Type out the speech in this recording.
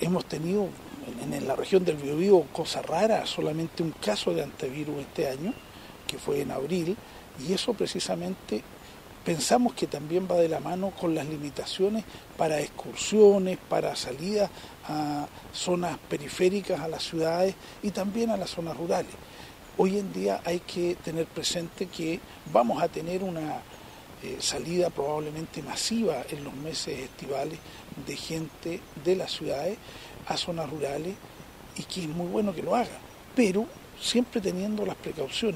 hemos tenido en la región del Biobío cosa rara, solamente un caso de antivirus este año, que fue en abril, y eso precisamente pensamos que también va de la mano con las limitaciones para excursiones, para salidas a zonas periféricas a las ciudades y también a las zonas rurales. Hoy en día hay que tener presente que vamos a tener una salida probablemente masiva en los meses estivales de gente de las ciudades a zonas rurales y que es muy bueno que lo haga, pero siempre teniendo las precauciones.